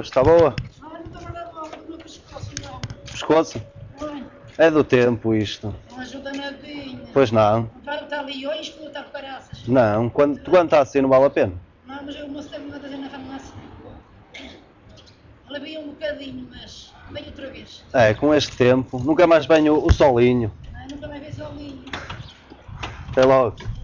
está boa? Não estou guardando mal do meu pescoço, não. Pescoço? Oi, É do tempo isto. não ajuda nadinha. Pois não. Não para de estar ali hoje, que está de caraças. Não, quando está assim não vale a pena. Não, mas o moço teve-me a dizer na farmácia. Ela veio um bocadinho, mas veio outra vez. É, com este tempo, nunca mais vem o solinho. Não, nunca mais veio sozinho. Até logo.